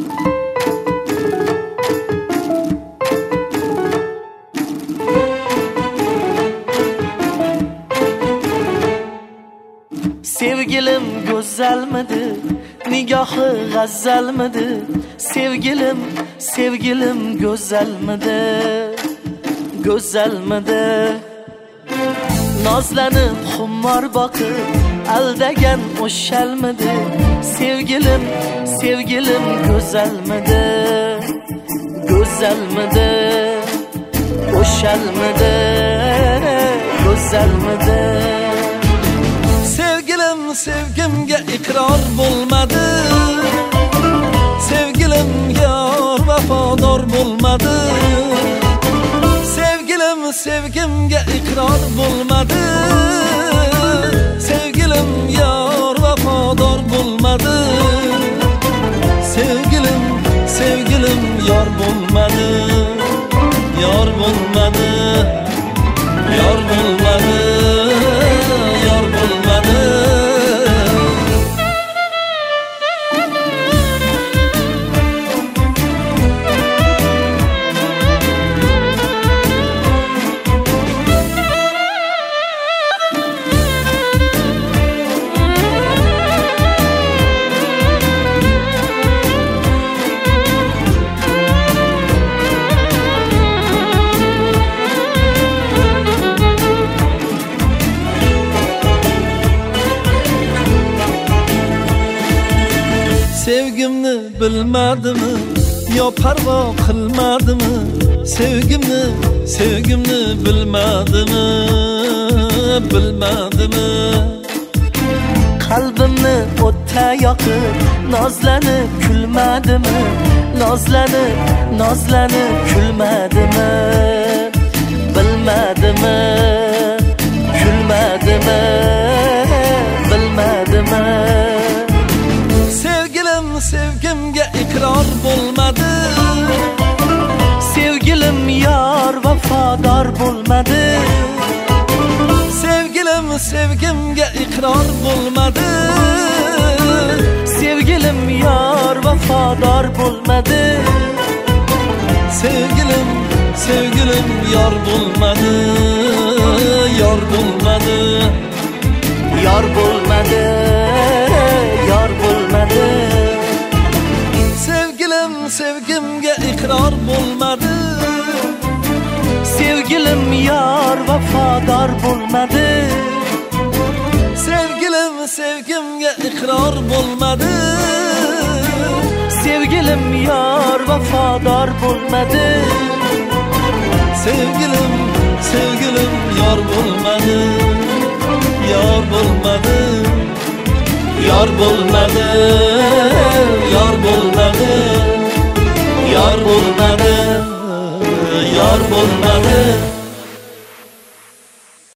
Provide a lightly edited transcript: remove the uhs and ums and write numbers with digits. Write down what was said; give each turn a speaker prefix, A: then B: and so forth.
A: Sevgilim güzelmidi, nigohi g'azalmidi? Sevgilim, sevgilim güzelmidi, güzelmidi? Nazlanib xumor boqib aldagan o'shalmidi? Sevgilim, sevgilim güzelmidi, güzelmidi? O'shalmidi, güzelmidi?
B: Sevgimga iqror bo'lmadi, sevgilim yor vafodor bo'lmadi. Sevgimga iqror bo'lmadi, sevgilim yor vafodor bo'lmadi. Sevgilim yor bo'lmadi, yor bo'lmadi, yor bo'lmadi, yor bo'lmadi. Sevgimni bilmadimi, yo parvo qilmadimi? Sevgimni bilmadimi, bilmadimi?
A: Qalbimni o'tda yoqib, nozlanib kulmadimi? Nozlanib kulmadimi? Bilmadimi? Kulmadimi? Bilmadimi?
B: Sevgimga iqror bo'lmadi,
A: sevgilim yor vafodor bo'lmadi.
B: Sevgimga iqror bo'lmadi,
A: sevgilim yor vafodor bo'lmadi.
B: Sevgilim yor bo'lmadi, yor bo'lmadi,
A: yor bo'lmadi, yor bo'lmadi.
B: Sevgimga iqror bo'lmadi,
A: sevgilim yor vafodor bo'lmadi.
B: Sevgimga iqror bo'lmadi,
A: sevgilim yor vafodor bo'lmadi.
B: Sevgilim yor bo'lmadi, yor bo'lmadi, yor bo'lmadi, yor bo'lmadi, yor bo'lmadi, yor bo'lmadi.